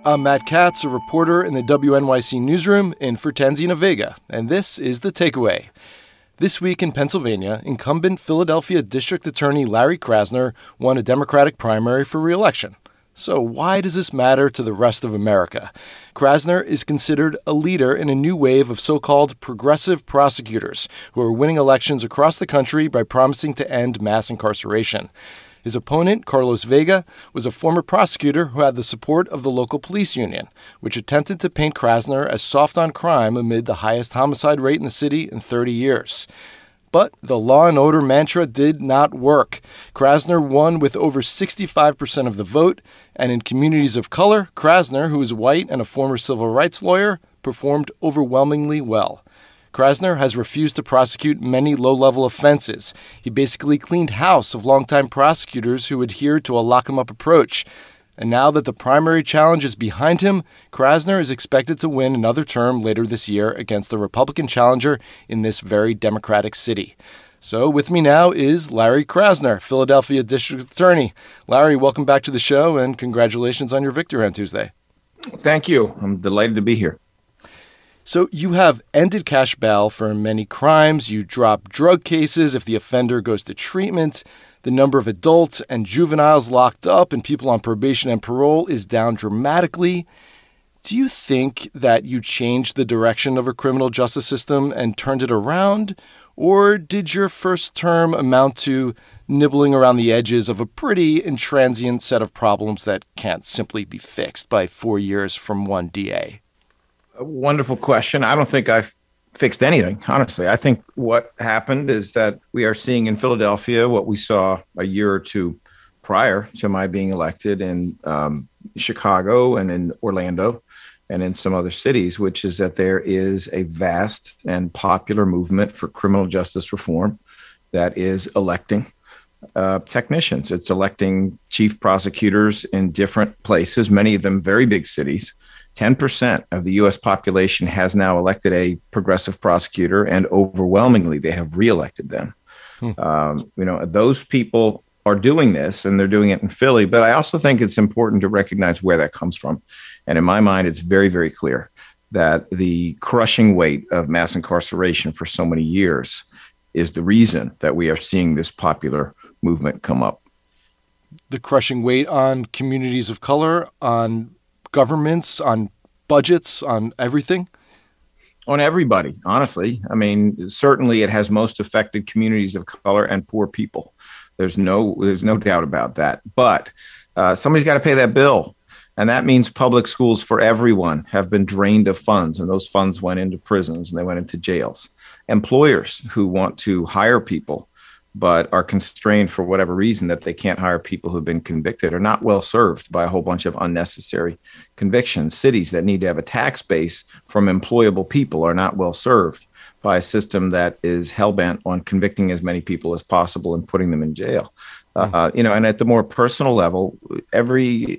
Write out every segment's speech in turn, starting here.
I'm Matt Katz, a reporter in the WNYC newsroom in for Tanzina Vega, and this is The Takeaway. This week in Pennsylvania, incumbent Philadelphia District Attorney Larry Krasner won a Democratic primary for re-election. So why does this matter to the rest of America? Krasner is considered a leader in a new wave of so-called progressive prosecutors who are winning elections across the country by promising to end mass incarceration. His opponent, Carlos Vega, was a former prosecutor who had the support of the local police union, which attempted to paint Krasner as soft on crime amid the highest homicide rate in the city in 30 years. But the law and order mantra did not work. Krasner won with over 65% of the vote, and in communities of color, Krasner, who is white and a former civil rights lawyer, performed overwhelmingly well. Krasner has refused to prosecute many low-level offenses. He basically cleaned house of longtime prosecutors who adhered to a lock-em-up approach. And now that the primary challenge is behind him, Krasner is expected to win another term later this year against the Republican challenger in this very Democratic city. So with me now is Larry Krasner, Philadelphia District Attorney. Larry, welcome back to the show, and congratulations on your victory on Tuesday. Thank you. I'm delighted to be here. So you have ended cash bail for many crimes. You drop drug cases if the offender goes to treatment. The number of adults and juveniles locked up and people on probation and parole is down dramatically. Do you think that you changed the direction of a criminal justice system and turned it around? Or did your first term amount to nibbling around the edges of a pretty intransient set of problems that can't simply be fixed by 4 years from one DA? A wonderful question. I don't think I've fixed anything, honestly. I think what happened is that we are seeing in Philadelphia what we saw a year or two prior to my being elected in Chicago and in Orlando and in some other cities, which is that there is a vast and popular movement for criminal justice reform that is electing technicians. It's electing chief prosecutors in different places, many of them very big cities. 10% of the U.S. population has now elected a progressive prosecutor, and overwhelmingly they have reelected them. Those people are doing this, and they're doing it in Philly. But I also think it's important to recognize where that comes from. And in my mind, it's very, very clear that the crushing weight of mass incarceration for so many years is the reason that we are seeing this popular movement come up. The crushing weight on communities of color, on governments, on budgets, on everything? On everybody, honestly. I mean, certainly it has most affected communities of color and poor people. There's no doubt about that. But somebody's got to pay that bill. And that means public schools for everyone have been drained of funds, and those funds went into prisons and they went into jails. Employers who want to hire people but are constrained for whatever reason that they can't hire people who've been convicted are not well served by a whole bunch of unnecessary convictions. Cities that need to have a tax base from employable people are not well served by a system that is hell-bent on convicting as many people as possible and putting them in jail. And at the more personal level, every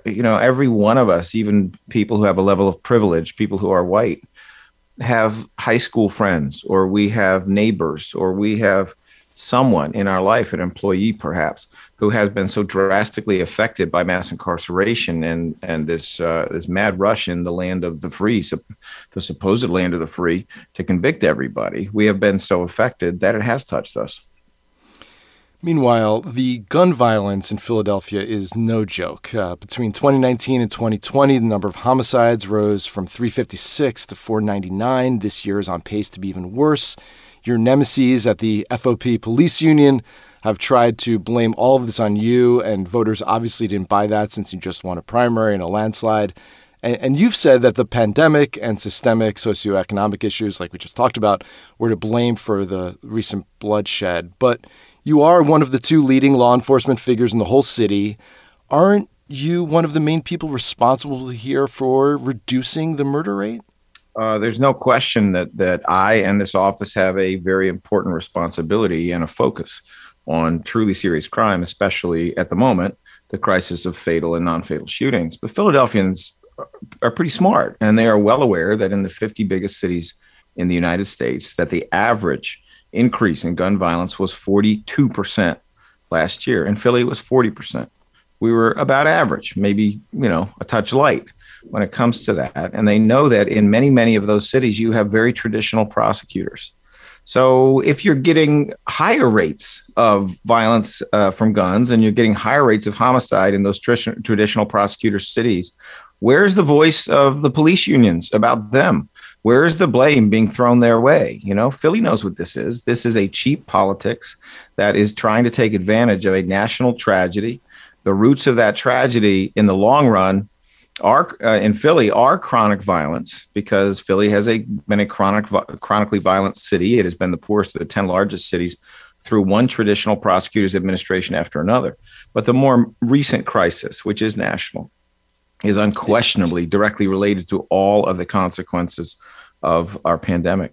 one of us, even people who have a level of privilege, people who are white, have high school friends, or we have neighbors, or we have someone in our life, an employee perhaps, who has been so drastically affected by mass incarceration and this mad rush in the land of the free, the supposed land of the free, to convict everybody. We have been so affected that it has touched us. Meanwhile, the gun violence in Philadelphia is no joke. Between 2019 and 2020, the number of homicides rose from 356 to 499. This year is on pace to be even worse. Your nemesis at the FOP police union have tried to blame all of this on you, and voters obviously didn't buy that since you just won a primary and a landslide. And you've said that the pandemic and systemic socioeconomic issues, like we just talked about, were to blame for the recent bloodshed. But you are one of the two leading law enforcement figures in the whole city. Aren't you one of the main people responsible here for reducing the murder rate? There's no question that I and this office have a very important responsibility and a focus on truly serious crime, especially at the moment, the crisis of fatal and non-fatal shootings. But Philadelphians are pretty smart, and they are well aware that in the 50 biggest cities in the United States, that the average increase in gun violence was 42% last year. In Philly, it was 40%. We were about average, maybe, a touch light. when it comes to that. And they know that in many, many of those cities, you have very traditional prosecutors. So if you're getting higher rates of violence from guns and you're getting higher rates of homicide in those traditional prosecutor cities, where's the voice of the police unions about them? Where's the blame being thrown their way? Philly knows what this is. This is a cheap politics that is trying to take advantage of a national tragedy. The roots of that tragedy in the long run in Philly are chronic violence, because Philly has been a chronically violent city. It has been the poorest of the 10 largest cities through one traditional prosecutor's administration after another. But the more recent crisis, which is national, is unquestionably directly related to all of the consequences of our pandemic.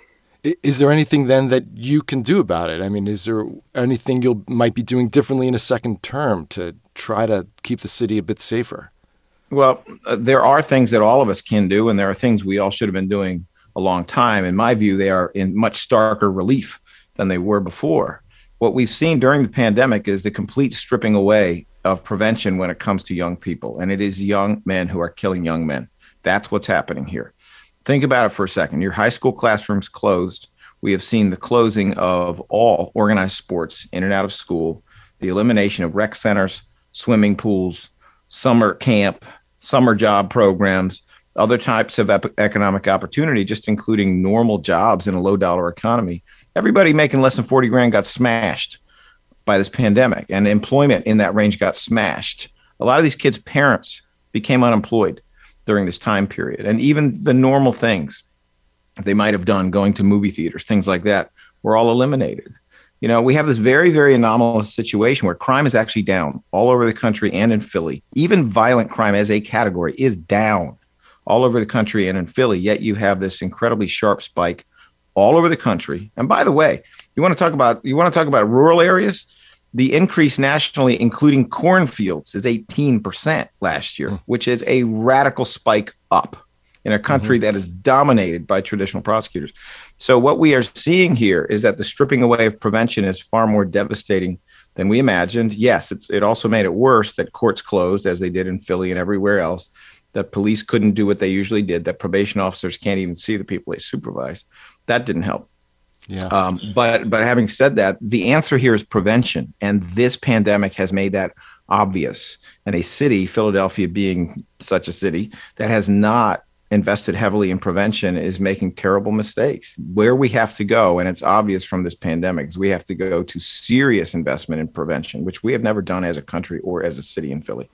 Is there anything then that you can do about it? I mean, is there anything you might be doing differently in a second term to try to keep the city a bit safer? Well, there are things that all of us can do, and there are things we all should have been doing a long time. In my view, they are in much starker relief than they were before. What we've seen during the pandemic is the complete stripping away of prevention when it comes to young people, and it is young men who are killing young men. That's what's happening here. Think about it for a second. Your high school classrooms closed. We have seen the closing of all organized sports in and out of school, the elimination of rec centers, swimming pools, summer camp, summer job programs, other types of economic opportunity, just including normal jobs in a low dollar economy. Everybody making less than 40 grand got smashed by this pandemic, and employment in that range got smashed. A lot of these kids' parents became unemployed during this time period. And even the normal things they might have done, going to movie theaters, things like that, were all eliminated. We have this very, very anomalous situation where crime is actually down all over the country and in Philly. Even violent crime as a category is down all over the country and in Philly. Yet you have this incredibly sharp spike all over the country. And by the way, you want to talk about rural areas? The increase nationally, including cornfields, is 18% last year, which is a radical spike up in a country that is dominated by traditional prosecutors. So what we are seeing here is that the stripping away of prevention is far more devastating than we imagined. Yes, it also made it worse that courts closed, as they did in Philly and everywhere else, that police couldn't do what they usually did, that probation officers can't even see the people they supervise. That didn't help. Yeah. But having said that, the answer here is prevention. And this pandemic has made that obvious. And a city, Philadelphia being such a city, that has not invested heavily in prevention is making terrible mistakes. Where we have to go, and it's obvious from this pandemic, is we have to go to serious investment in prevention, which we have never done as a country or as a city in Philly.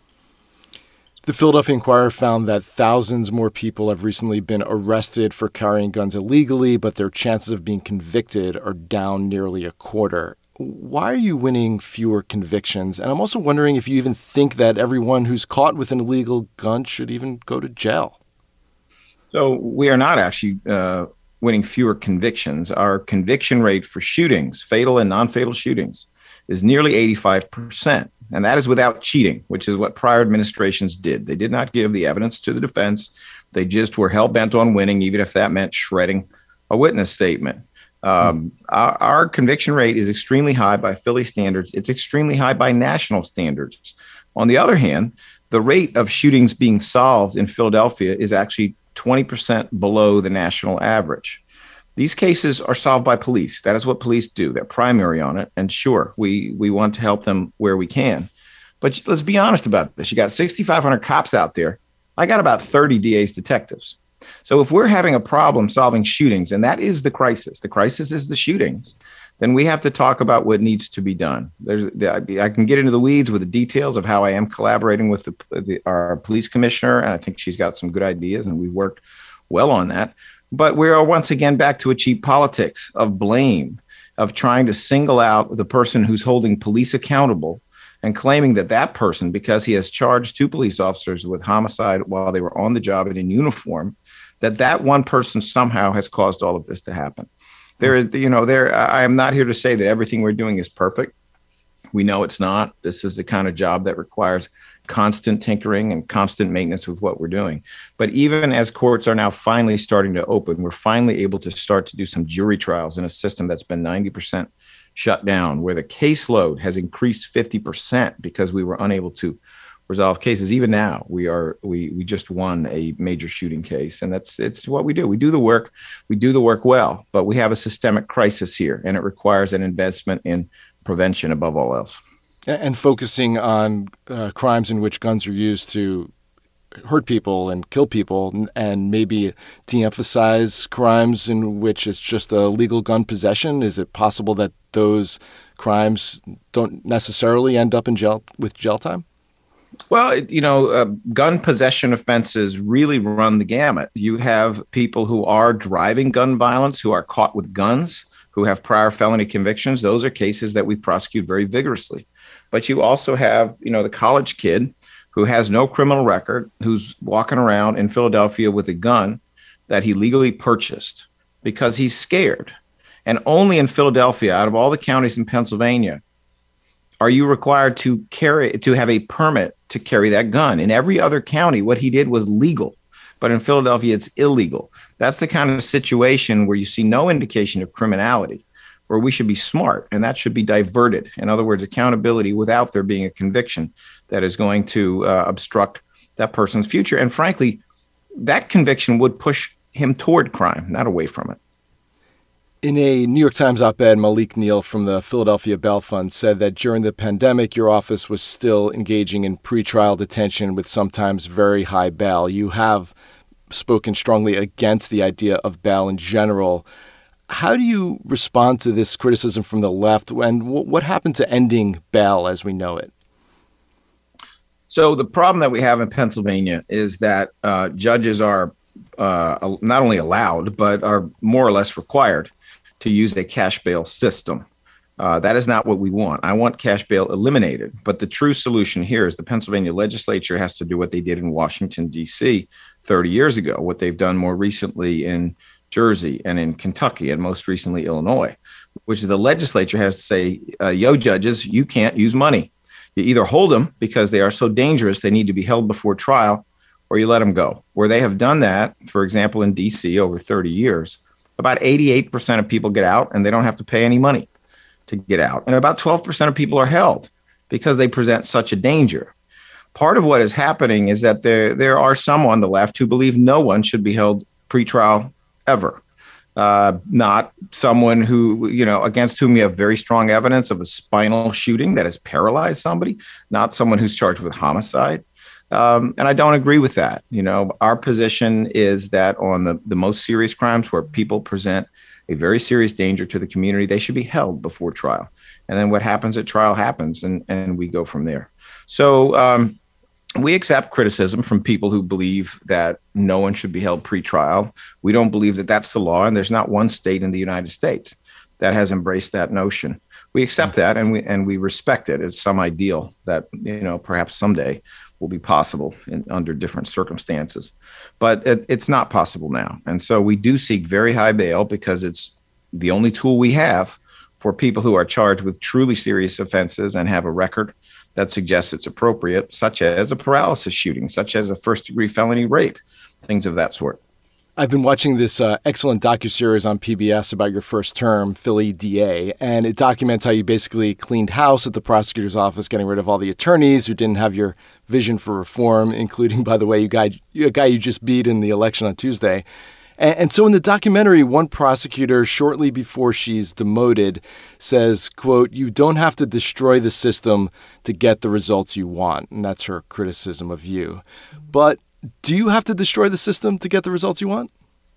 The Philadelphia Inquirer found that thousands more people have recently been arrested for carrying guns illegally, but their chances of being convicted are down nearly a quarter. Why are you winning fewer convictions? And I'm also wondering if you even think that everyone who's caught with an illegal gun should even go to jail. So we are not actually winning fewer convictions. Our conviction rate for shootings, fatal and non-fatal shootings, is nearly 85%. And that is without cheating, which is what prior administrations did. They did not give the evidence to the defense. They just were hell-bent on winning, even if that meant shredding a witness statement. Our conviction rate is extremely high by Philly standards. It's extremely high by national standards. On the other hand, the rate of shootings being solved in Philadelphia is actually 20% below the national average. These cases are solved by police. That is what police do. They're primary on it. And sure, we want to help them where we can. But let's be honest about this. You got 6,500 cops out there. I got about 30 DA's detectives. So if we're having a problem solving shootings, and that is the crisis is the shootings, then we have to talk about what needs to be done. I can get into the weeds with the details of how I am collaborating with our police commissioner, and I think she's got some good ideas, and we've worked well on that. But we are once again back to a cheap politics of blame, of trying to single out the person who's holding police accountable and claiming that person, because he has charged 2 police officers with homicide while they were on the job and in uniform, that one person somehow has caused all of this to happen. I am not here to say that everything we're doing is perfect. We know it's not. This is the kind of job that requires constant tinkering and constant maintenance with what we're doing. But even as courts are now finally starting to open, we're finally able to start to do some jury trials in a system that's been 90% shut down, where the caseload has increased 50% because we were unable to resolve cases. Even now, we just won a major shooting case, and it's what we do. We do the work, well, but we have a systemic crisis here, and it requires an investment in prevention above all else. And focusing on crimes in which guns are used to hurt people and kill people, and maybe de-emphasize crimes in which it's just a legal gun possession? Is it possible that those crimes don't necessarily end up in jail with jail time? Well, gun possession offenses really run the gamut. You have people who are driving gun violence, who are caught with guns, who have prior felony convictions. Those are cases that we prosecute very vigorously. But you also have, the college kid who has no criminal record, who's walking around in Philadelphia with a gun that he legally purchased because he's scared. And only in Philadelphia, out of all the counties in Pennsylvania, are you required to have a permit to carry that gun. In every other county, what he did was legal. But in Philadelphia, it's illegal. That's the kind of situation where you see no indication of criminality, where we should be smart, and that should be diverted. In other words, accountability without there being a conviction that is going to obstruct that person's future. And frankly, that conviction would push him toward crime, not away from it. In a New York Times op-ed, Malik Neal from the Philadelphia Bail Fund said that during the pandemic, your office was still engaging in pretrial detention with sometimes very high bail. You have spoken strongly against the idea of bail in general. How do you respond to this criticism from the left? And what happened to ending bail as we know it? So the problem that we have in Pennsylvania is that judges are not only allowed, but are more or less required to use a cash bail system. That is not what we want. I want cash bail eliminated. But the true solution here is the Pennsylvania legislature has to do what they did in Washington, D.C. 30 years ago, what they've done more recently in Jersey and in Kentucky, and most recently Illinois, which is the legislature has to say, yo, judges, you can't use money. You either hold them because they are so dangerous they need to be held before trial, or you let them go. Where they have done that, for example, in D.C. over 30 years, about 88% of people get out and they don't have to pay any money to get out. And about 12% of people are held because they present such a danger. Part of what is happening is that there are some on the left who believe no one should be held pretrial ever. Not someone who, against whom you have very strong evidence of a spinal shooting that has paralyzed somebody, not someone who's charged with homicide. And I don't agree with that. Our position is that on the most serious crimes where people present a very serious danger to the community, they should be held before trial. And then what happens at trial happens, and we go from there. So we accept criticism from people who believe that no one should be held pretrial. We don't believe that that's the law, and there's not one state in the United States that has embraced that notion. We accept that, and we respect it. It's some ideal that perhaps someday will be possible under different circumstances, but it's not possible now. And so we do seek very high bail because it's the only tool we have for people who are charged with truly serious offenses and have a record that suggests it's appropriate, such as a paralysis shooting, such as a first-degree felony rape, things of that sort. I've been watching this excellent docuseries on PBS about your first term, Philly DA, and it documents how you basically cleaned house at the prosecutor's office, getting rid of all the attorneys who didn't have your vision for reform, including, by the way, a guy you just beat in the election on Tuesday. And so in the documentary, one prosecutor, shortly before she's demoted, says, quote, "You don't have to destroy the system to get the results you want." And that's her criticism of you. But do you have to destroy the system to get the results you want?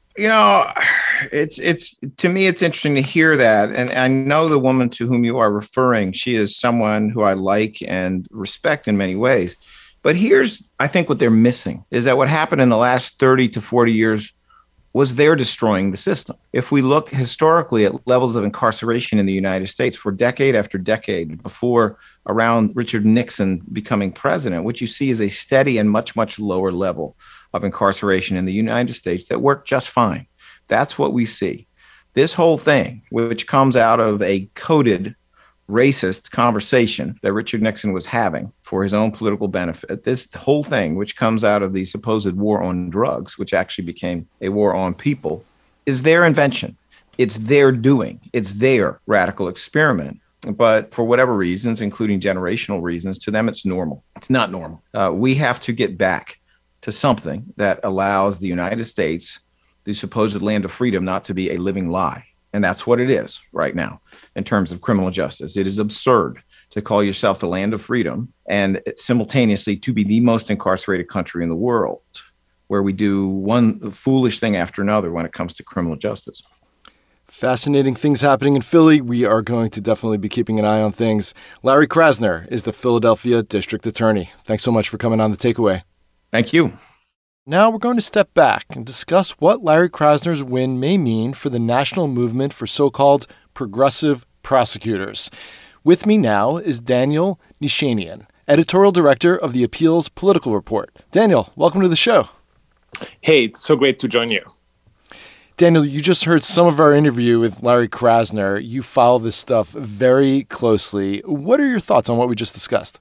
It's to me, it's interesting to hear that. And I know the woman to whom you are referring. She is someone who I like and respect in many ways. But here's, I think, what they're missing is that what happened in the last 30 to 40 years was they're destroying the system. If we look historically at levels of incarceration in the United States for decade after decade, before around Richard Nixon becoming president, what you see is a steady and much, much lower level of incarceration in the United States that worked just fine. That's what we see. This whole thing, which comes out of a coded racist conversation that Richard Nixon was having for his own political benefit, this whole thing, which comes out of the supposed war on drugs, which actually became a war on people, is their invention. It's their doing. It's their radical experiment. But for whatever reasons, including generational reasons, to them, it's normal. It's not normal. We have to get back to something that allows the United States, the supposed land of freedom, not to be a living lie. And that's what it is right now in terms of criminal justice. It is absurd to call yourself the land of freedom and simultaneously to be the most incarcerated country in the world, where we do one foolish thing after another when it comes to criminal justice. Fascinating things happening in Philly. We are going to definitely be keeping an eye on things. Larry Krasner is the Philadelphia District Attorney. Thanks so much for coming on The Takeaway. Thank you. Now we're going to step back and discuss what Larry Krasner's win may mean for the national movement for so-called progressive prosecutors. With me now is Daniel Nishanian, editorial director of the Appeals Political Report. Daniel, welcome to the show. Hey, it's so great to join you. Daniel, you just heard some of our interview with Larry Krasner. You follow this stuff very closely. What are your thoughts on what we just discussed?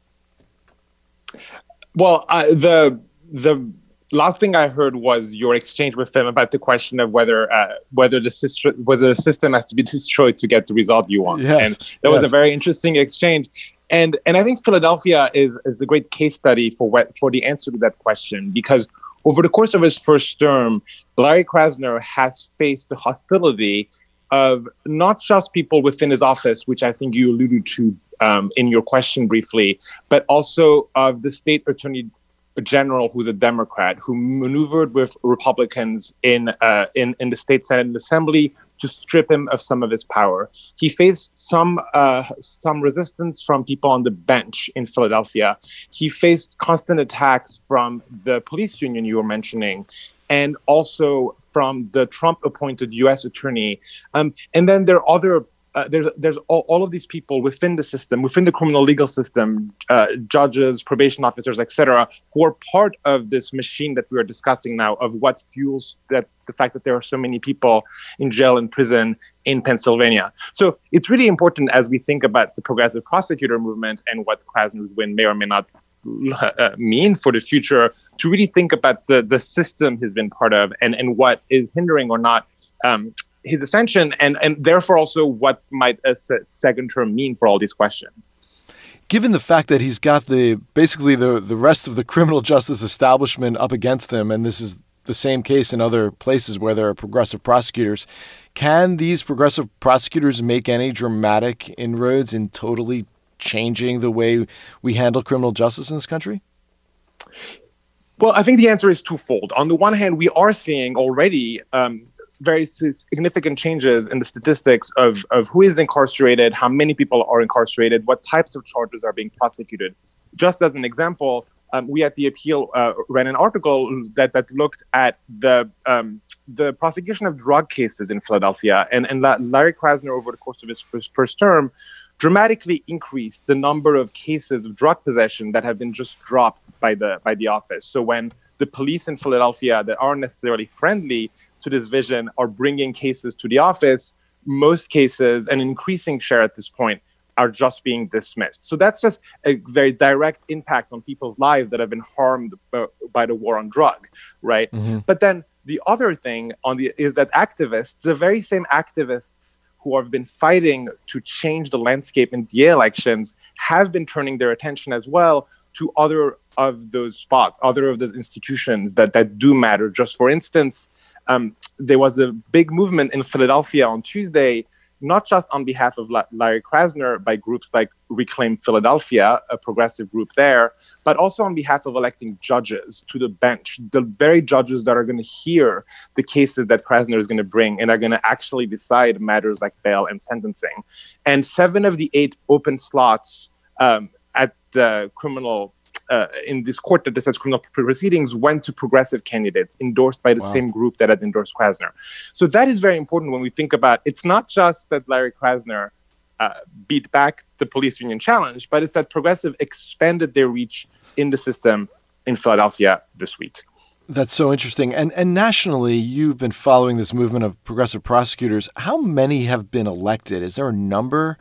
Well, the last thing I heard was your exchange with him about the question of whether the system has to be destroyed to get the result you want. Yes, and that was a very interesting exchange. And I think Philadelphia is a great case study for the answer to that question, because over the course of his first term, Larry Krasner has faced the hostility of not just people within his office, which I think you alluded to in your question briefly, but also of the state attorney general, who's a Democrat, who maneuvered with Republicans in the state Senate and Assembly to strip him of some of his power. He faced some resistance from people on the bench in Philadelphia. He faced constant attacks from the police union you were mentioning, and also from the Trump-appointed U.S. attorney. And then there are other. There's all of these people within the system, within the criminal legal system, judges, probation officers, etc., who are part of this machine that we are discussing now, of what fuels the fact that there are so many people in jail and prison in Pennsylvania. So it's really important, as we think about the progressive prosecutor movement and what Krasner's win may or may not mean for the future, to really think about the system he's been part of and what is hindering or not his ascension, and therefore also what might a second term mean for all these questions. Given the fact that he's got basically the rest of the criminal justice establishment up against him, and this is the same case in other places where there are progressive prosecutors, can these progressive prosecutors make any dramatic inroads in totally changing the way we handle criminal justice in this country? Well, I think the answer is twofold. On the one hand, we are seeing already very significant changes in the statistics of who is incarcerated, how many people are incarcerated, what types of charges are being prosecuted. Just as an example, we at the Appeal ran an article that looked at the prosecution of drug cases in Philadelphia, and Larry Krasner, over the course of his first term, dramatically increased the number of cases of drug possession that have been just dropped by the office. So when the police in Philadelphia that aren't necessarily friendly to this vision are bringing cases to the office, most cases, an increasing share at this point, are just being dismissed. So that's just a very direct impact on people's lives that have been harmed by the war on drug, right? Mm-hmm. But then the other thing is that activists, the very same activists who have been fighting to change the landscape in DA elections, have been turning their attention as well to other of those spots, other of those institutions that do matter. Just for instance, there was a big movement in Philadelphia on Tuesday, not just on behalf of Larry Krasner by groups like Reclaim Philadelphia, a progressive group there, but also on behalf of electing judges to the bench, the very judges that are going to hear the cases that Krasner is going to bring and are going to actually decide matters like bail and sentencing. And 7 of the 8 open slots at the criminal in this court that decides criminal proceedings went to progressive candidates endorsed by the same group that had endorsed Krasner. So that is very important when we think about, it's not just that Larry Krasner beat back the police union challenge, but it's that progressive expanded their reach in the system in Philadelphia this week. That's so interesting. And nationally, you've been following this movement of progressive prosecutors. How many have been elected? Is there a number?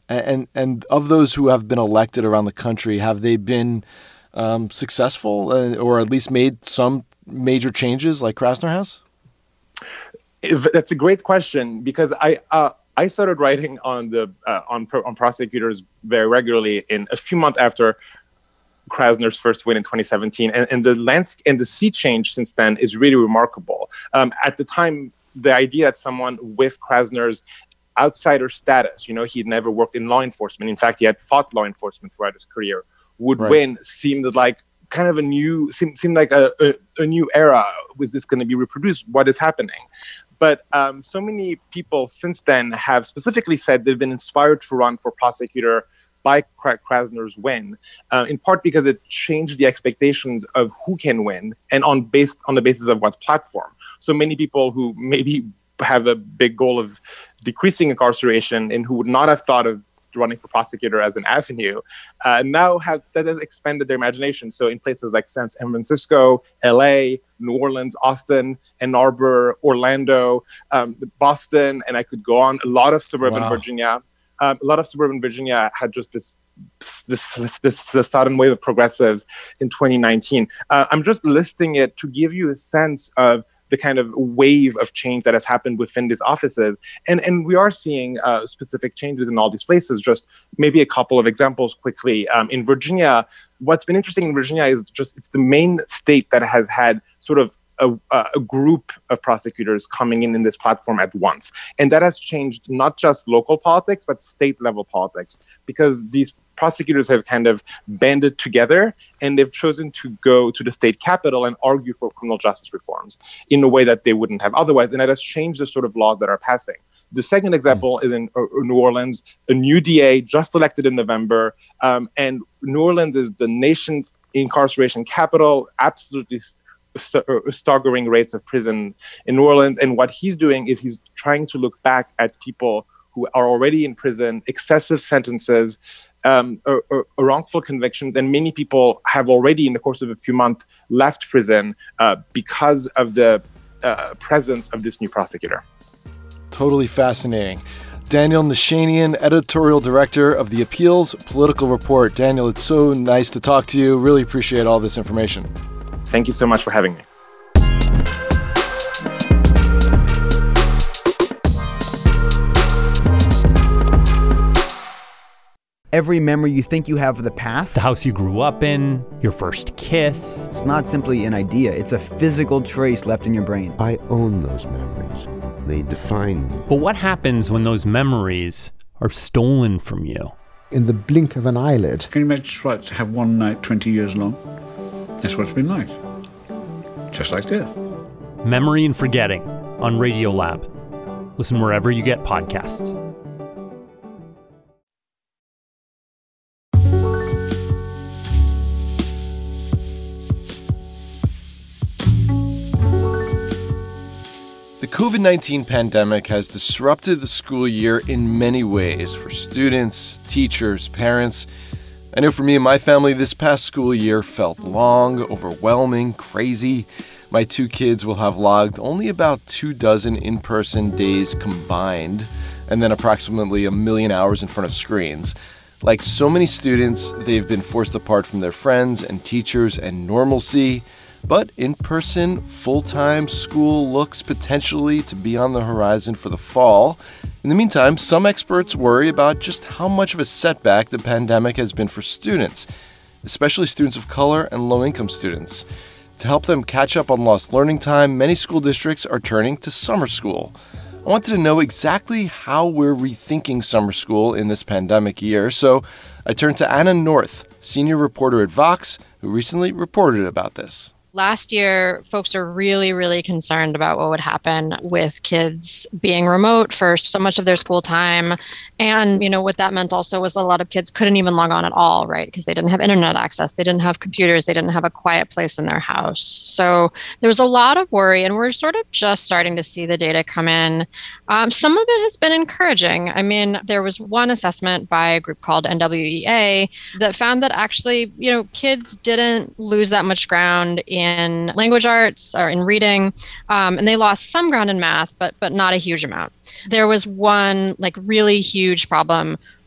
And of those who have been elected around the country, have they been successful or at least made some major changes like Krasner has? That's a great question, because I I started writing on prosecutors very regularly in a few months after Krasner's first win in 2017, and the sea change since then is really remarkable. At the time, the idea that someone with Krasner's outsider status, he'd never worked in law enforcement. In fact, he had fought law enforcement throughout his career, would win seemed like kind of seemed like a new era. Was this going to be reproduced? What is happening? But so many people since then have specifically said they've been inspired to run for prosecutor by Krasner's win, in part because it changed the expectations of who can win and on the basis of what platform. So many people who maybe have a big goal of decreasing incarceration and who would not have thought of running for prosecutor as an avenue, now have expanded their imagination. So in places like San Francisco, LA, New Orleans, Austin, Ann Arbor, Orlando, Boston, and I could go on, a lot of suburban Virginia. A lot of suburban Virginia had just this sudden wave of progressives in 2019. I'm just listing it to give you a sense of the kind of wave of change that has happened within these offices. And we are seeing specific changes in all these places. Just maybe a couple of examples quickly. In Virginia, what's been interesting in Virginia is it's the main state that has had sort of a group of prosecutors coming in this platform at once. And that has changed not just local politics, but state level politics, because these prosecutors have kind of banded together and they've chosen to go to the state capitol and argue for criminal justice reforms in a way that they wouldn't have otherwise. And that has changed the sort of laws that are passing. The second example is in New Orleans, a new DA just elected in November. And New Orleans is the nation's incarceration capital, absolutely staggering rates of prison in New Orleans. And what he's doing is he's trying to look back at people who are already in prison, excessive sentences, wrongful convictions, and many people have already, in the course of a few months, left prison because of the presence of this new prosecutor. Totally fascinating. Daniel Nashanian, editorial director of the Appeals Political Report. Daniel, it's so nice to talk to you. Really appreciate all this information. Thank you so much for having me. Every memory you think you have of the past, the house you grew up in, your first kiss. It's not simply an idea, it's a physical trace left in your brain. I own those memories. They define me. But what happens when those memories are stolen from you? In the blink of an eyelid. Can you imagine what to have one night 20 years long? That's what it's been like. Just like death. Memory and Forgetting on Radiolab. Listen wherever you get podcasts. The COVID-19 pandemic has disrupted the school year in many ways for students, teachers, parents. I know for me and my family, this past school year felt long, overwhelming, crazy. My two kids will have logged only about 24 in-person days combined, and then approximately 1 million hours in front of screens. Like so many students, they've been forced apart from their friends and teachers and normalcy. But in-person, full-time school looks potentially to be on the horizon for the fall. In the meantime, some experts worry about just how much of a setback the pandemic has been for students, especially students of color and low-income students. To help them catch up on lost learning time, many school districts are turning to summer school. I wanted to know exactly how we're rethinking summer school in this pandemic year, so I turned to Anna North, senior reporter at Vox, who recently reported about this. Last year, folks are really, really concerned about what would happen with kids being remote for so much of their school time. And, what that meant also was a lot of kids couldn't even log on at all, right? Because they didn't have internet access. They didn't have computers. They didn't have a quiet place in their house. So there was a lot of worry, and we're sort of just starting to see the data come in. Some of it has been encouraging. I mean, there was one assessment by a group called NWEA that found that actually, kids didn't lose that much ground in language arts or in reading, and they lost some ground in math, but not a huge amount. There was one really huge problem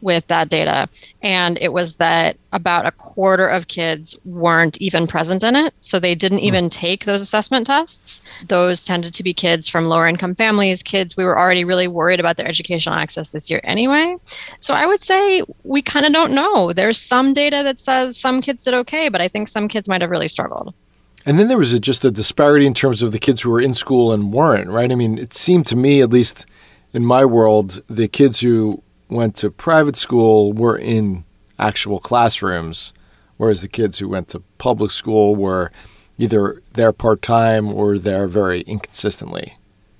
with that data. And it was that about a quarter of kids weren't even present in it. So they didn't even take those assessment tests. Those tended to be kids from lower income families, kids we were already really worried about their educational access this year anyway. So I would say we kind of don't know. There's some data that says some kids did okay, but I think some kids might have really struggled. And then there was just a disparity in terms of the kids who were in school and weren't, right? I mean, it seemed to me, at least in my world, the kids who went to private school were in actual classrooms, whereas the kids who went to public school were either there part-time or there very inconsistently.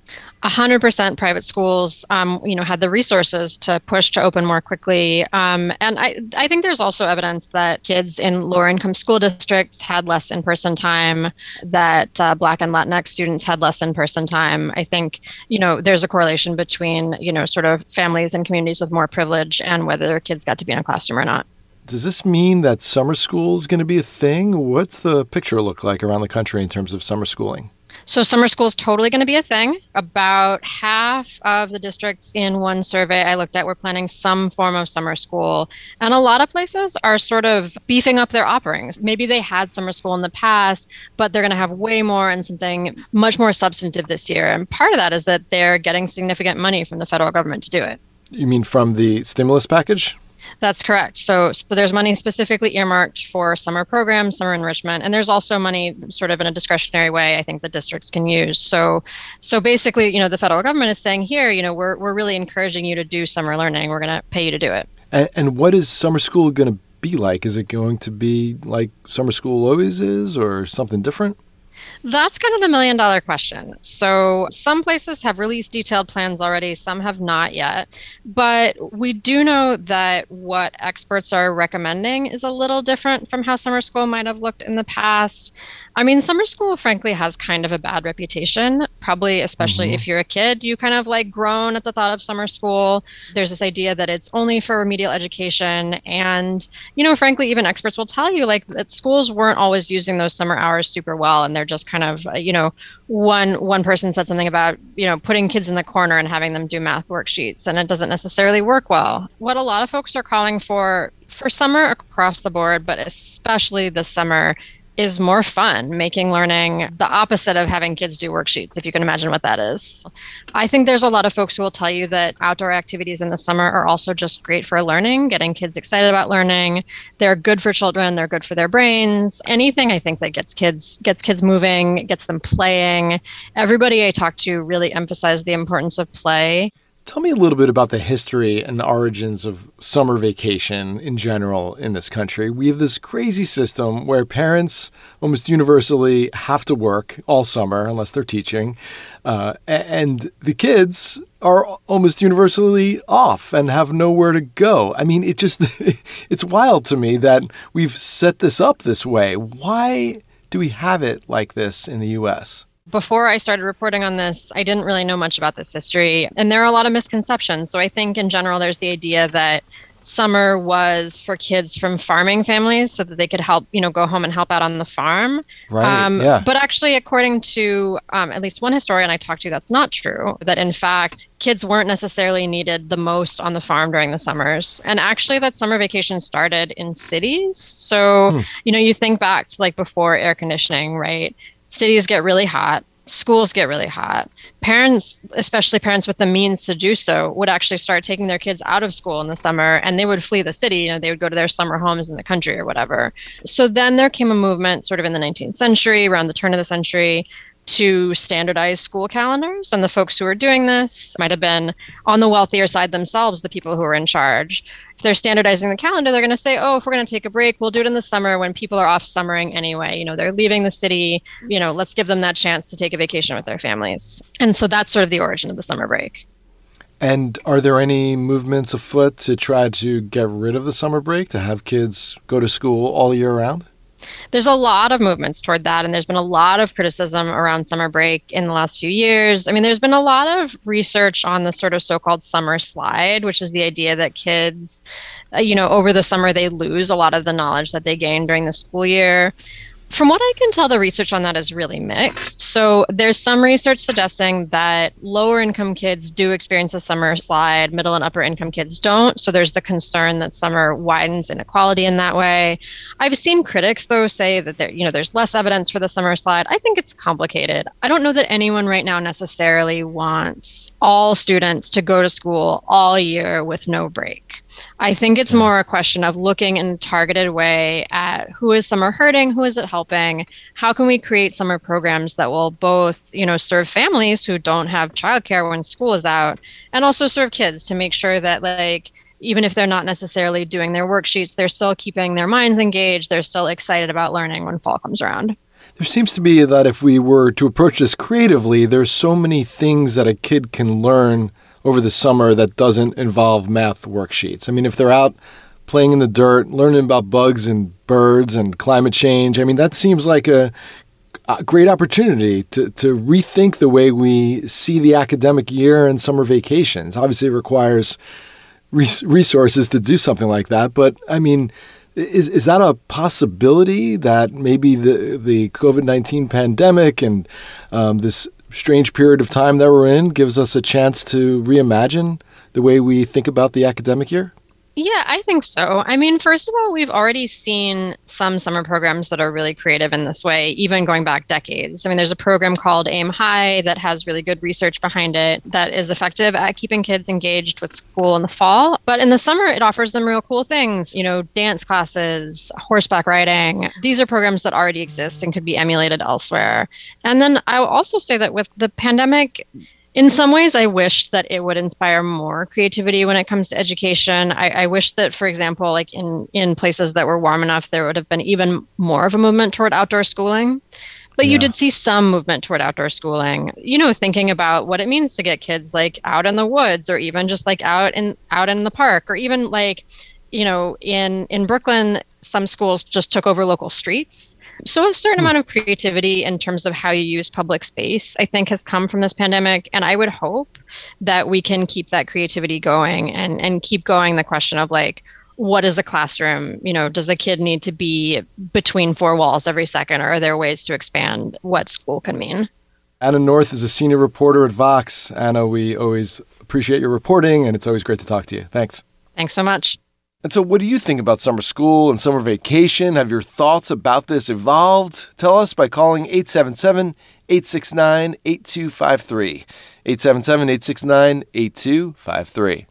100% private schools, had the resources to push to open more quickly. And I think there's also evidence that kids in lower income school districts had less in-person time, that Black and Latinx students had less in-person time. I think, there's a correlation between, sort of families and communities with more privilege and whether their kids got to be in a classroom or not. Does this mean that summer school is going to be a thing? What's the picture look like around the country in terms of summer schooling? So summer school is totally going to be a thing. About half of the districts in one survey I looked at were planning some form of summer school. And a lot of places are sort of beefing up their offerings. Maybe they had summer school in the past, but they're going to have way more and something much more substantive this year. And part of that is that they're getting significant money from the federal government to do it. You mean from the stimulus package? That's correct. So there's money specifically earmarked for summer programs, summer enrichment, and there's also money sort of in a discretionary way I think the districts can use. So basically, the federal government is saying here, we're really encouraging you to do summer learning. We're going to pay you to do it. And what is summer school going to be like? Is it going to be like summer school always is or something different? That's kind of the million-dollar question. So some places have released detailed plans already, some have not yet. But we do know that what experts are recommending is a little different from how summer school might have looked in the past. I mean, summer school, frankly, has kind of a bad reputation, probably especially if you're a kid. You kind of groan at the thought of summer school. There's this idea that it's only for remedial education. And, frankly, even experts will tell you that schools weren't always using those summer hours super well. And they're just kind of, one person said something about, putting kids in the corner and having them do math worksheets. And it doesn't necessarily work well. What a lot of folks are calling for summer across the board, but especially this summer, is more fun, making learning the opposite of having kids do worksheets, if you can imagine what that is. I think there's a lot of folks who will tell you that outdoor activities in the summer are also just great for learning, getting kids excited about learning. They're good for children, they're good for their brains. Anything I think that gets kids moving, gets them playing. Everybody I talk to really emphasized the importance of play. Tell me a little bit about the history and the origins of summer vacation in general in this country. We have this crazy system where parents almost universally have to work all summer unless they're teaching, and the kids are almost universally off and have nowhere to go. I mean, it's wild to me that we've set this up this way. Why do we have it like this in the U.S.? Before I started reporting on this, I didn't really know much about this history. And there are a lot of misconceptions. So I think in general, there's the idea that summer was for kids from farming families so that they could help, go home and help out on the farm. Right. Yeah. But actually, according to at least one historian I talked to, that's not true. That in fact, kids weren't necessarily needed the most on the farm during the summers. And actually, that summer vacation started in cities. So, you think back to before air conditioning, right? Cities get really hot. Schools get really hot. Parents, especially parents with the means to do so, would actually start taking their kids out of school in the summer and they would flee the city. They would go to their summer homes in the country or whatever. So then there came a movement sort of in the 19th century, around the turn of the century, to standardize school calendars. And the folks who were doing this might have been on the wealthier side themselves, the people who were in charge. If they're standardizing the calendar, they're going to say, if we're going to take a break, we'll do it in the summer when people are off summering anyway. They're leaving the city. Let's give them that chance to take a vacation with their families. And so that's sort of the origin of the summer break. And are there any movements afoot to try to get rid of the summer break, to have kids go to school all year round? There's a lot of movements toward that, and there's been a lot of criticism around summer break in the last few years. I mean, there's been a lot of research on the sort of so-called summer slide, which is the idea that kids, over the summer, they lose a lot of the knowledge that they gain during the school year. From what I can tell, the research on that is really mixed. So there's some research suggesting that lower income kids do experience a summer slide, middle and upper income kids don't. So there's the concern that summer widens inequality in that way. I've seen critics, though, say that there's less evidence for the summer slide. I think it's complicated. I don't know that anyone right now necessarily wants all students to go to school all year with no break. I think it's more a question of looking in a targeted way at who is summer hurting, who is it helping, how can we create summer programs that will both, serve families who don't have childcare when school is out, and also serve kids to make sure that even if they're not necessarily doing their worksheets, they're still keeping their minds engaged, they're still excited about learning when fall comes around. There seems to be that if we were to approach this creatively, there's so many things that a kid can learn over the summer that doesn't involve math worksheets. I mean, if they're out playing in the dirt, learning about bugs and birds and climate change, I mean, that seems like a great opportunity to rethink the way we see the academic year and summer vacations. Obviously, it requires resources to do something like that. But, I mean, is that a possibility that maybe the COVID-19 pandemic and this strange period of time that we're in gives us a chance to reimagine the way we think about the academic year? Yeah, I think so. I mean, first of all, we've already seen some summer programs that are really creative in this way, even going back decades. I mean, there's a program called Aim High that has really good research behind it that is effective at keeping kids engaged with school in the fall. But in the summer, it offers them real cool things, dance classes, horseback riding. These are programs that already exist and could be emulated elsewhere. And then I will also say that with the pandemic, in some ways, I wish that it would inspire more creativity when it comes to education. I wish that, for example, like in places that were warm enough, there would have been even more of a movement toward outdoor schooling. But you did see some movement toward outdoor schooling, thinking about what it means to get kids out in the woods, or even just out in the park, or even in Brooklyn, some schools just took over local streets. So a certain amount of creativity in terms of how you use public space, I think, has come from this pandemic. And I would hope that we can keep that creativity going and keep going the question of what is a classroom? Does a kid need to be between four walls every second, or are there ways to expand what school can mean? Anna North is a senior reporter at Vox. Anna, we always appreciate your reporting, and it's always great to talk to you. Thanks. Thanks so much. And so what do you think about summer school and summer vacation? Have your thoughts about this evolved? Tell us by calling 877-869-8253. 877-869-8253.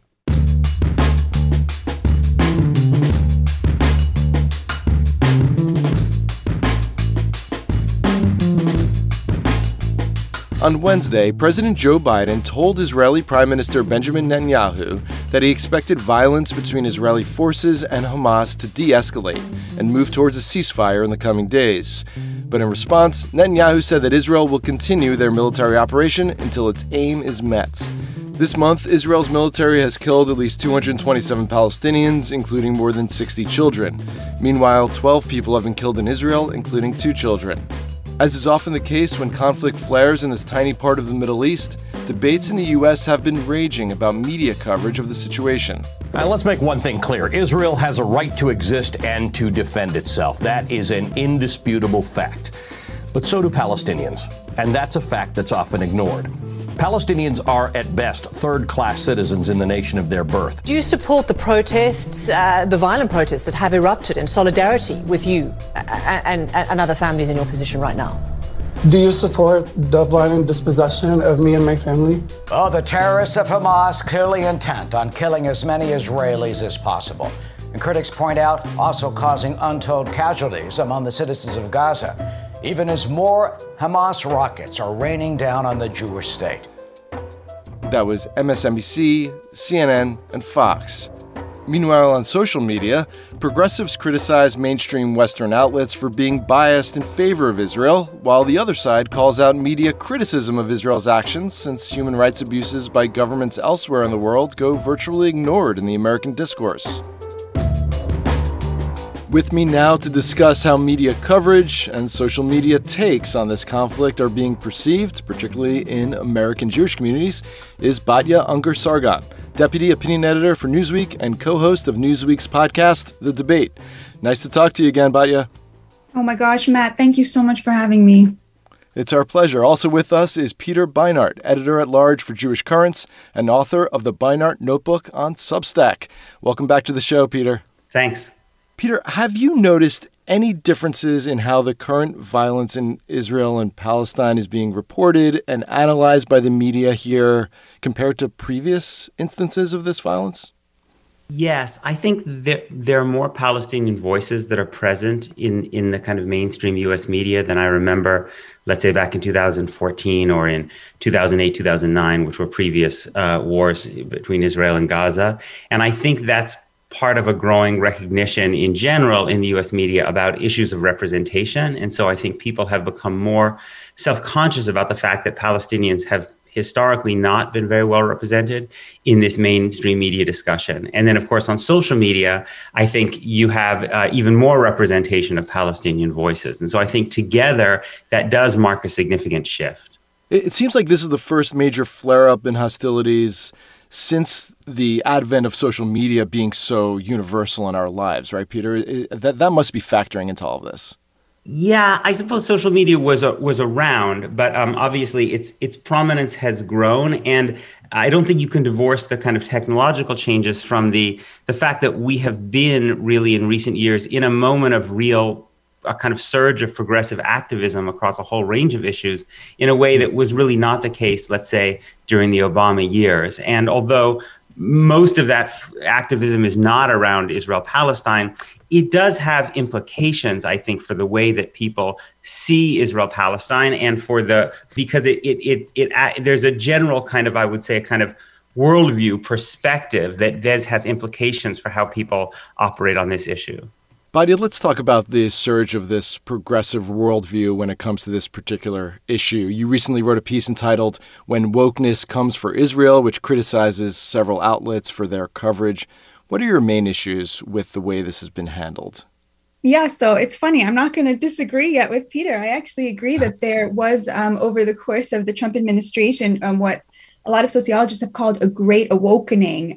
On Wednesday, President Joe Biden told Israeli Prime Minister Benjamin Netanyahu that he expected violence between Israeli forces and Hamas to de-escalate and move towards a ceasefire in the coming days. But in response, Netanyahu said that Israel will continue their military operation until its aim is met. This month, Israel's military has killed at least 227 Palestinians, including more than 60 children. Meanwhile, 12 people have been killed in Israel, including 2 children. As is often the case when conflict flares in this tiny part of the Middle East, debates in the U.S. have been raging about media coverage of the situation. Let's make one thing clear. Israel has a right to exist and to defend itself. That is an indisputable fact. But so do Palestinians, and that's a fact that's often ignored. Palestinians are, at best, third-class citizens in the nation of their birth. Do you support the protests, the violent protests that have erupted in solidarity with you and other families in your position right now? Do you support the violent dispossession of me and my family? The terrorists of Hamas clearly intent on killing as many Israelis as possible. And critics point out also causing untold casualties among the citizens of Gaza, even as more Hamas rockets are raining down on the Jewish state. That was MSNBC, CNN, and Fox. Meanwhile, on social media, progressives criticize mainstream Western outlets for being biased in favor of Israel, while the other side calls out media criticism of Israel's actions, since human rights abuses by governments elsewhere in the world go virtually ignored in the American discourse. With me now to discuss how media coverage and social media takes on this conflict are being perceived, particularly in American Jewish communities, is Batya Ungar-Sargon, Deputy Opinion Editor for Newsweek and co-host of Newsweek's podcast, The Debate. Nice to talk to you again, Batya. Oh my gosh, Matt, thank you so much for having me. It's our pleasure. Also with us is Peter Beinart, editor-at-large for Jewish Currents and author of the Beinart Notebook on Substack. Welcome back to the show, Peter. Thanks. Peter, have you noticed any differences in how the current violence in Israel and Palestine is being reported and analyzed by the media here compared to previous instances of this violence? Yes, I think there are more Palestinian voices that are present in the kind of mainstream U.S. media than I remember, let's say back in 2014 or in 2008, 2009, which were previous wars between Israel and Gaza. And I think that's part of a growing recognition in general in the U.S. media about issues of representation. And so I think people have become more self-conscious about the fact that Palestinians have historically not been very well represented in this mainstream media discussion. And then, of course, on social media, I think you have even more representation of Palestinian voices. And so I think together that does mark a significant shift. It seems like this is the first major flare-up in hostilities since the advent of social media being so universal in our lives, right, Peter? That must be factoring into all of this. Yeah, I suppose social media was around, but obviously its prominence has grown, and I don't think you can divorce the kind of technological changes from the fact that we have been really in recent years in a moment of a kind of surge of progressive activism across a whole range of issues in a way that was really not the case, let's say, during the Obama years. And although most of that activism is not around Israel-Palestine, it does have implications, I think, for the way that people see Israel-Palestine and because there's a general kind of, I would say, a kind of worldview perspective that has implications for how people operate on this issue. Badia, let's talk about the surge of this progressive worldview when it comes to this particular issue. You recently wrote a piece entitled "When Wokeness Comes for Israel," which criticizes several outlets for their coverage. What are your main issues with the way this has been handled? Yeah, so it's funny. I'm not going to disagree yet with Peter. I actually agree that there was, over the course of the Trump administration, what a lot of sociologists have called a great awakening.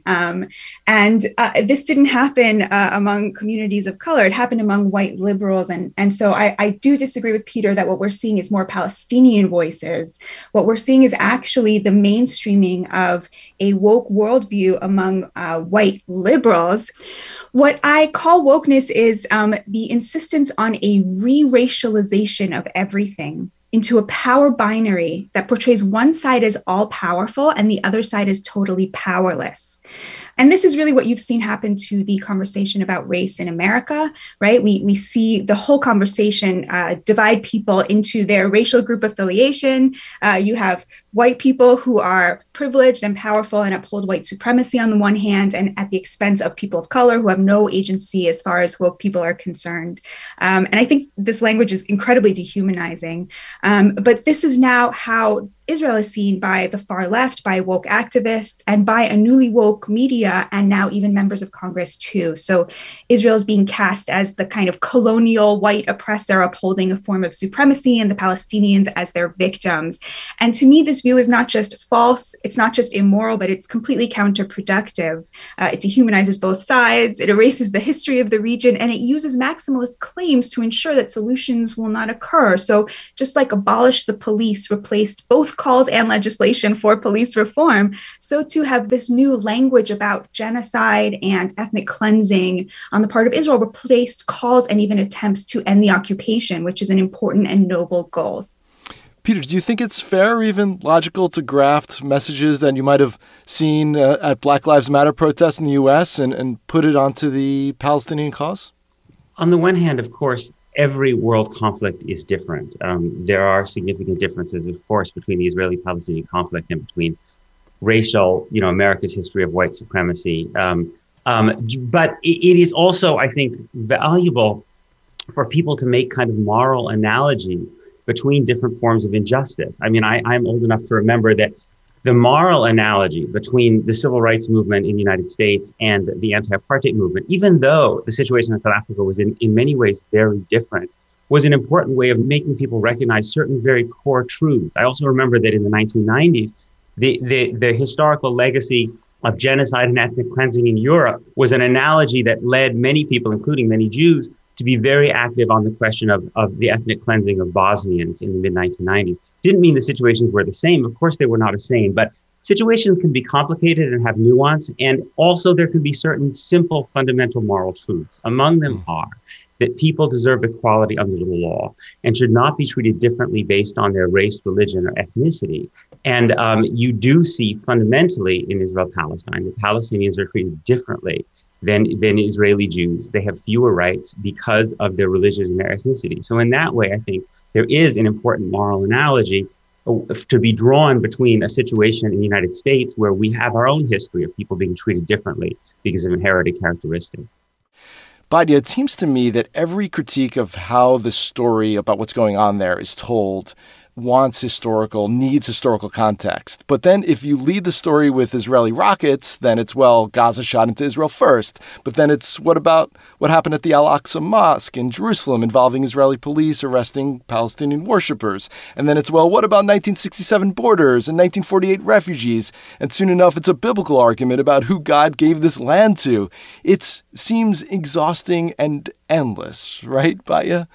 And this didn't happen among communities of color. It happened among white liberals. And so I do disagree with Peter that what we're seeing is more Palestinian voices. What we're seeing is actually the mainstreaming of a woke worldview among white liberals. What I call wokeness is the insistence on a re-racialization of everything into a power binary that portrays one side as all powerful and the other side as totally powerless. And this is really what you've seen happen to the conversation about race in America, right? We see the whole conversation divide people into their racial group affiliation. You have white people who are privileged and powerful and uphold white supremacy on the one hand, and at the expense of people of color who have no agency as far as woke people are concerned. And I think this language is incredibly dehumanizing. But this is now how Israel is seen by the far left, by woke activists, and by a newly woke media, and now even members of Congress too. So Israel is being cast as the kind of colonial white oppressor upholding a form of supremacy, and the Palestinians as their victims. And to me, this view is not just false, it's not just immoral, but it's completely counterproductive. It dehumanizes both sides, it erases the history of the region, and it uses maximalist claims to ensure that solutions will not occur. So just like abolish the police replaced both calls and legislation for police reform, so to have this new language about genocide and ethnic cleansing on the part of Israel replaced calls and even attempts to end the occupation, which is an important and noble goal. Peter, do you think it's fair or even logical to graft messages that you might have seen at Black Lives Matter protests in the U.S. and put it onto the Palestinian cause? On the one hand, of course, every world conflict is different. There are significant differences, of course, between the Israeli-Palestinian conflict and between racial, America's history of white supremacy. But it is also, I think, valuable for people to make kind of moral analogies between different forms of injustice. I mean, I'm old enough to remember that the moral analogy between the civil rights movement in the United States and the anti-apartheid movement, even though the situation in South Africa was in many ways very different, was an important way of making people recognize certain very core truths. I also remember that in the 1990s, the historical legacy of genocide and ethnic cleansing in Europe was an analogy that led many people, including many Jews, to be very active on the question of the ethnic cleansing of Bosnians in the mid-1990s. Didn't mean the situations were the same. Of course, they were not the same, but situations can be complicated and have nuance. And also there can be certain simple, fundamental moral truths. Among them are that people deserve equality under the law and should not be treated differently based on their race, religion, or ethnicity. And you do see fundamentally in Israel-Palestine that Palestinians are treated differently than Israeli Jews. They have fewer rights because of their religion and their ethnicity. So in that way, I think there is an important moral analogy to be drawn between a situation in the United States where we have our own history of people being treated differently because of inherited characteristics. Badia, it seems to me that every critique of how the story about what's going on there is told needs historical context. But then if you lead the story with Israeli rockets, then it's, well, Gaza shot into Israel first. But then it's, what about what happened at the Al-Aqsa Mosque in Jerusalem involving Israeli police arresting Palestinian worshippers? And then it's, well, what about 1967 borders and 1948 refugees? And soon enough, it's a biblical argument about who God gave this land to. It seems exhausting and endless, right, Badia?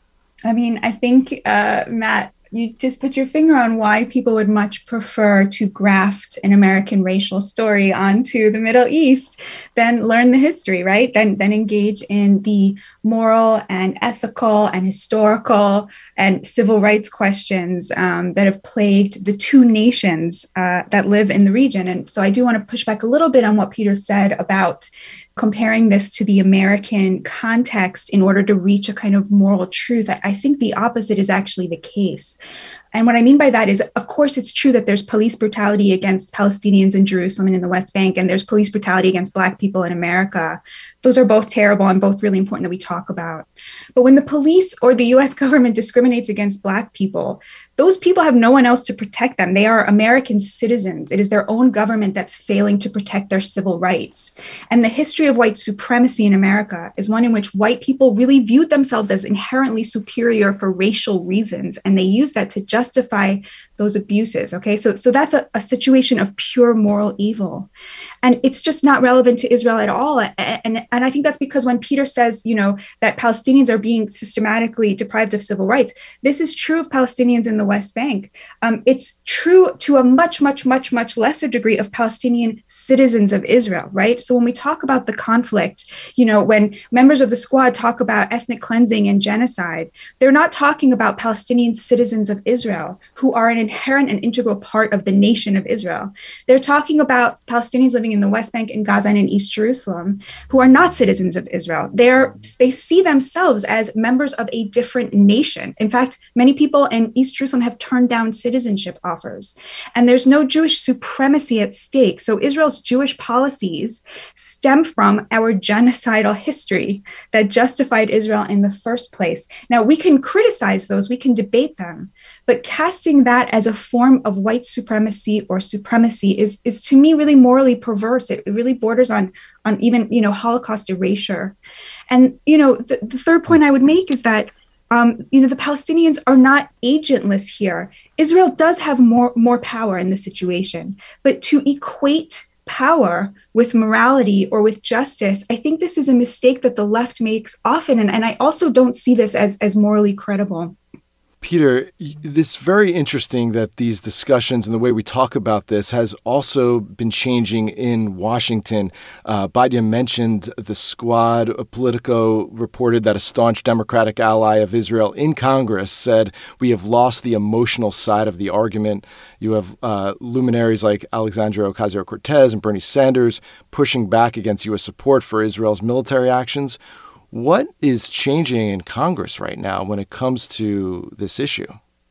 I mean, I think, Matt, you just put your finger on why people would much prefer to graft an American racial story onto the Middle East than learn the history, right? Then engage in the moral and ethical and historical and civil rights questions that have plagued the two nations that live in the region. And so I do want to push back a little bit on what Peter said about comparing this to the American context in order to reach a kind of moral truth. I think the opposite is actually the case. And what I mean by that is, of course, it's true that there's police brutality against Palestinians in Jerusalem and in the West Bank, and there's police brutality against Black people in America. Those are both terrible and both really important that we talk about. But when the police or the US government discriminates against Black people, those people have no one else to protect them. They are American citizens. It is their own government that's failing to protect their civil rights. And the history of white supremacy in America is one in which white people really viewed themselves as inherently superior for racial reasons. And they used that to justify those abuses. Okay, so that's a situation of pure moral evil. And it's just not relevant to Israel at all. And I think that's because when Peter says, that Palestinians are being systematically deprived of civil rights, this is true of Palestinians in the West Bank. It's true to a much, much, much, much lesser degree of Palestinian citizens of Israel, right? So when we talk about the conflict, when members of the Squad talk about ethnic cleansing and genocide, they're not talking about Palestinian citizens of Israel who are an inherent and integral part of the nation of Israel. They're talking about Palestinians living in the West Bank and Gaza and in East Jerusalem who are not citizens of Israel. They see themselves as members of a different nation. In fact, many people in East Jerusalem have turned down citizenship offers. And there's no Jewish supremacy at stake. So Israel's Jewish policies stem from our genocidal history that justified Israel in the first place. Now, we can criticize those, we can debate them, but casting that as a form of white supremacy or supremacy is to me really morally perverse. It really borders on even, Holocaust erasure. And, the third point I would make is that the Palestinians are not agentless here. Israel does have more power in this situation, but to equate power with morality or with justice, I think this is a mistake that the left makes often. And I also don't see this as morally credible. Peter, it's very interesting that these discussions and the way we talk about this has also been changing in Washington. Badia mentioned the Squad. Politico reported that a staunch Democratic ally of Israel in Congress said, we have lost the emotional side of the argument. You have luminaries like Alexandria Ocasio-Cortez and Bernie Sanders pushing back against U.S. support for Israel's military actions. What is changing in Congress right now when it comes to this issue?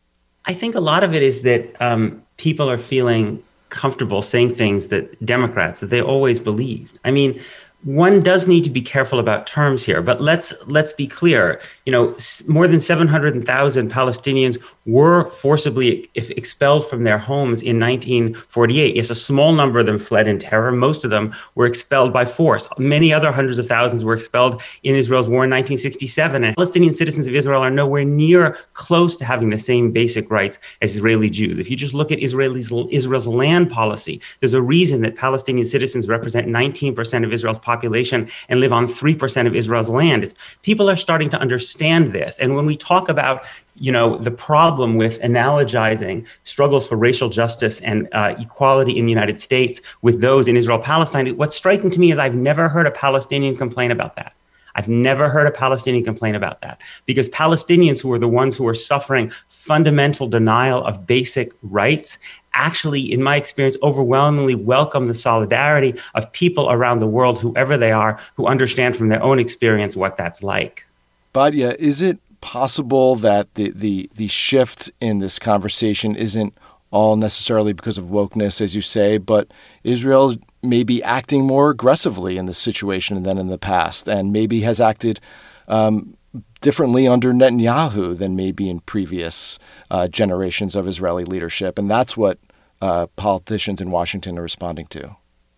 I think a lot of it is that people are feeling comfortable saying things that Democrats, that they always believed. I mean, one does need to be careful about terms here, but let's be clear. More than 700,000 Palestinians were forcibly expelled from their homes in 1948. Yes, a small number of them fled in terror. Most of them were expelled by force. Many other hundreds of thousands were expelled in Israel's war in 1967. And Palestinian citizens of Israel are nowhere near close to having the same basic rights as Israeli Jews. If you just look at Israel's land policy, there's a reason that Palestinian citizens represent 19% of Israel's population and live on 3% of Israel's land. People are starting to understand this. And when we talk about the problem with analogizing struggles for racial justice and equality in the United States with those in Israel-Palestine, what's striking to me is I've never heard a Palestinian complain about that. I've never heard a Palestinian complain about that, because Palestinians, who are the ones who are suffering fundamental denial of basic rights, actually, in my experience, overwhelmingly welcome the solidarity of people around the world, whoever they are, who understand from their own experience what that's like. Batya, is it possible that the shift in this conversation isn't all necessarily because of wokeness, as you say, but Israel may be acting more aggressively in this situation than in the past, and maybe has acted differently under Netanyahu than maybe in previous generations of Israeli leadership, and that's what politicians in Washington are responding to?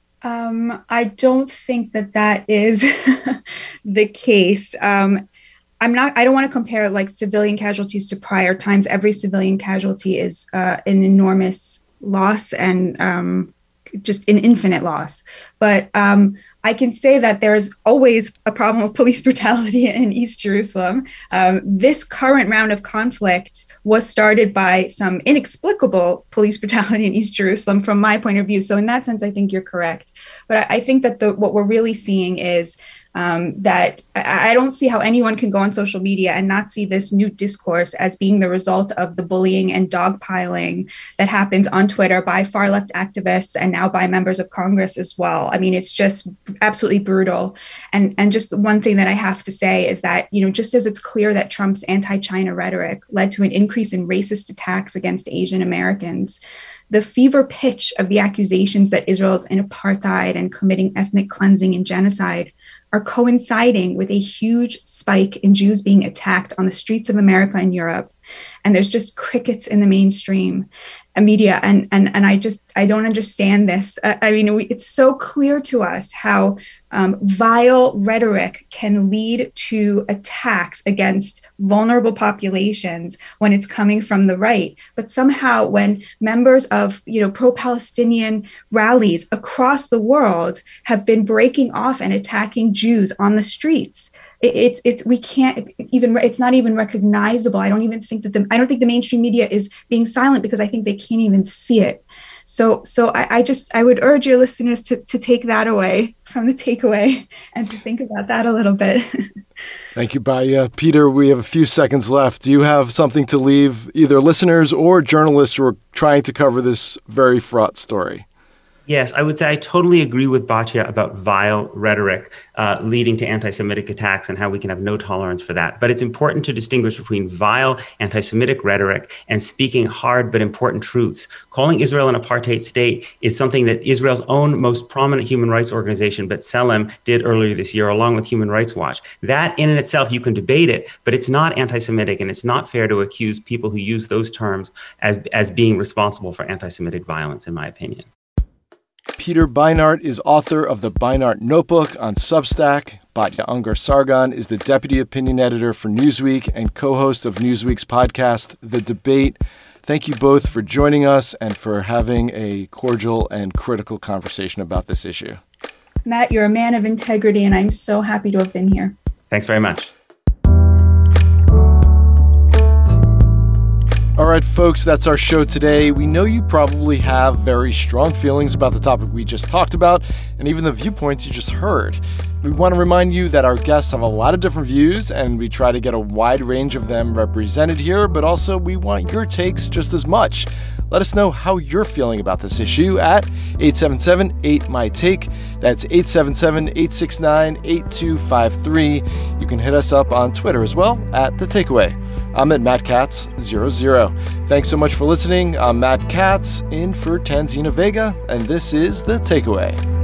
I don't think that is the case. I don't want to compare like civilian casualties to prior times. Every civilian casualty is an enormous loss and just an infinite loss. But I can say that there's always a problem with police brutality in East Jerusalem. This current round of conflict was started by some inexplicable police brutality in East Jerusalem from my point of view. So in that sense, I think you're correct. But I think that what we're really seeing is that I don't see how anyone can go on social media and not see this new discourse as being the result of the bullying and dogpiling that happens on Twitter by far left activists and now by members of Congress as well. I mean, it's just absolutely brutal. And just one thing that I have to say is that, just as it's clear that Trump's anti-China rhetoric led to an increase in racist attacks against Asian Americans, the fever pitch of the accusations that Israel's in apartheid and committing ethnic cleansing and genocide are coinciding with a huge spike in Jews being attacked on the streets of America and Europe. And there's just crickets in the mainstream media. And I don't understand this. It's so clear to us how vile rhetoric can lead to attacks against vulnerable populations when it's coming from the right. But somehow when members of, pro-Palestinian rallies across the world have been breaking off and attacking Jews on the streets, we can't even, it's not even recognizable. I don't even think I don't think the mainstream media is being silent because I think they can't even see it. So I would urge your listeners to take that away from the takeaway and to think about that a little bit. Thank you, Batya. Peter, we have a few seconds left. Do you have something to leave either listeners or journalists who are trying to cover this very fraught story? Yes, I would say I totally agree with Batya about vile rhetoric leading to anti-Semitic attacks and how we can have no tolerance for that. But it's important to distinguish between vile anti-Semitic rhetoric and speaking hard but important truths. Calling Israel an apartheid state is something that Israel's own most prominent human rights organization, B'Tselem, did earlier this year, along with Human Rights Watch. That in and itself, you can debate it, but it's not anti-Semitic, and it's not fair to accuse people who use those terms as being responsible for anti-Semitic violence, in my opinion. Peter Beinart is author of the Beinart Notebook on Substack. Batya Ungar-Sargon is the deputy opinion editor for Newsweek and co-host of Newsweek's podcast, The Debate. Thank you both for joining us and for having a cordial and critical conversation about this issue. Matt, you're a man of integrity, and I'm so happy to have been here. Thanks very much. All right, folks, that's our show today. We know you probably have very strong feelings about the topic we just talked about, and even the viewpoints you just heard. We want to remind you that our guests have a lot of different views, and we try to get a wide range of them represented here, but also we want your takes just as much. Let us know how you're feeling about this issue at 877-8MY-TAKE. That's 877-869-8253. You can hit us up on Twitter as well at The Takeaway. I'm at MattKatz00. Thanks so much for listening. I'm Matt Katz in for Tanzina Vega, and this is The Takeaway.